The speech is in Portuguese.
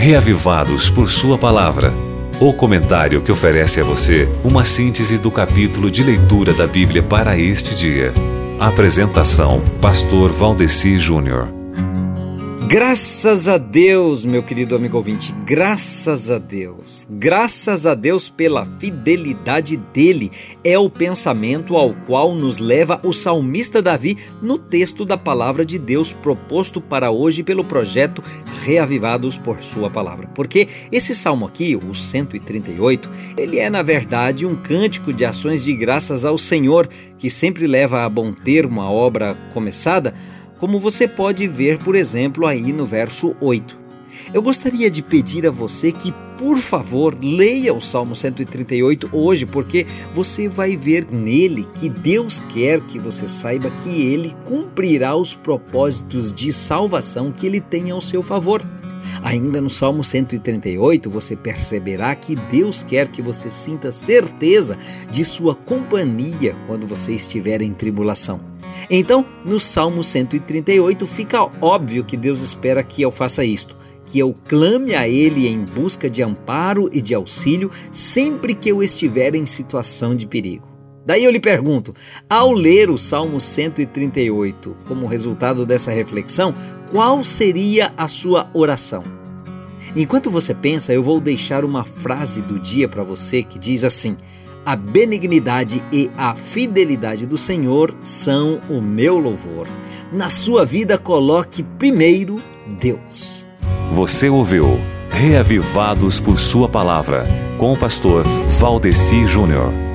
Reavivados por Sua Palavra. O comentário que oferece a você uma síntese do capítulo de leitura da Bíblia para este dia. Apresentação: Pastor Valdeci Júnior. Graças a Deus, meu querido amigo ouvinte, graças a Deus pela fidelidade dele, é o pensamento ao qual nos leva o salmista Davi no texto da palavra de Deus proposto para hoje pelo projeto Reavivados por Sua Palavra. Porque esse salmo aqui, o 138, ele é na verdade um cântico de ações de graças ao Senhor, que sempre leva a bom termo a obra começada, como você pode ver, por exemplo, aí no verso 8. Eu gostaria de pedir a você que, por favor, leia o Salmo 138 hoje, porque você vai ver nele que Deus quer que você saiba que Ele cumprirá os propósitos de salvação que Ele tem ao seu favor. Ainda no Salmo 138, você perceberá que Deus quer que você sinta certeza de sua companhia quando você estiver em tribulação. Então, no Salmo 138, fica óbvio que Deus espera que eu faça isto, que eu clame a Ele em busca de amparo e de auxílio sempre que eu estiver em situação de perigo. Daí eu lhe pergunto, ao ler o Salmo 138, como resultado dessa reflexão, qual seria a sua oração? Enquanto você pensa, eu vou deixar uma frase do dia para você que diz assim: a benignidade e a fidelidade do Senhor são o meu louvor. Na sua vida, coloque primeiro Deus. Você ouviu Reavivados por Sua Palavra, com o pastor Valdeci Júnior.